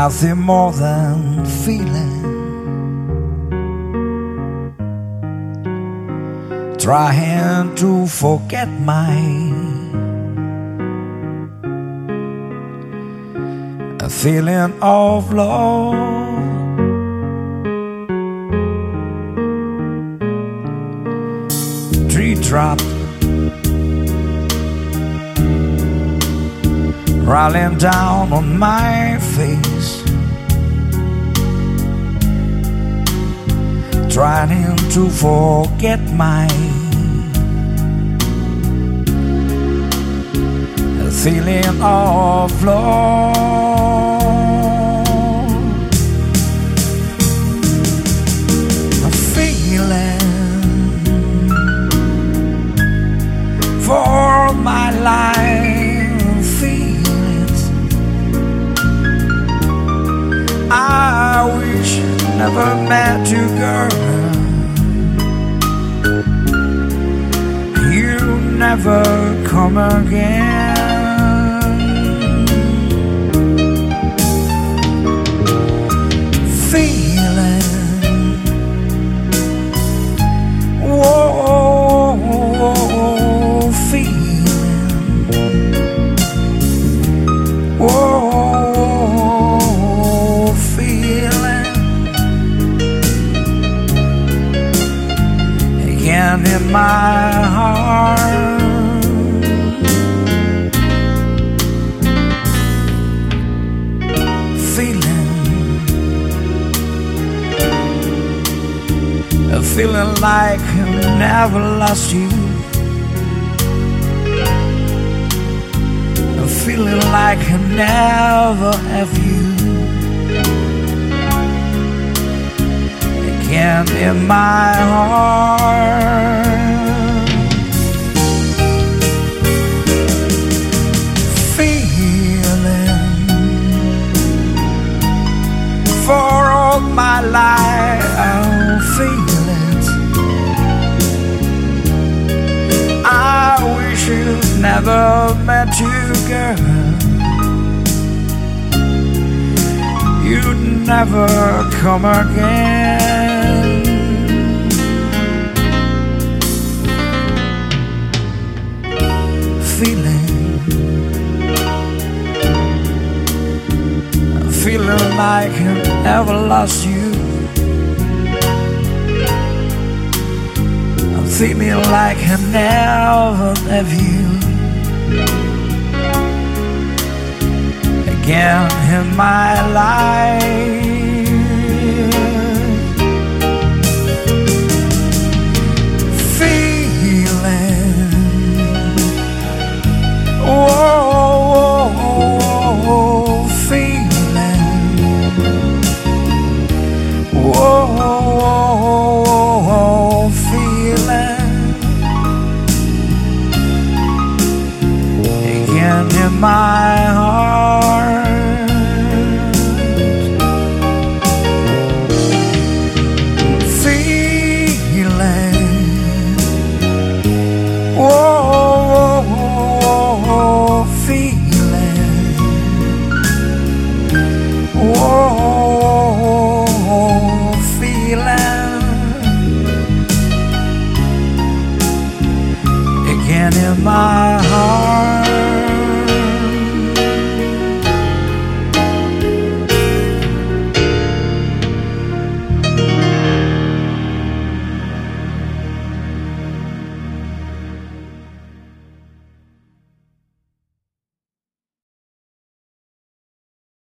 nothing more than feeling. Trying to forget my feeling of love. Tree drop rolling down on my face, trying to forget my feeling of love. A feeling for my life, feelings I wish never met you, girl. You never come again. In my heart, feeling like I never lost you, feeling like I never have you again in my heart. Feeling for all my life, feelings I wish you'd never met you, girl. You'd never come again. Feeling like I never lost you, I'm feeling like I never have you again in my life. Feeling, whoa, feeling, whoa, feeling again in my heart. In my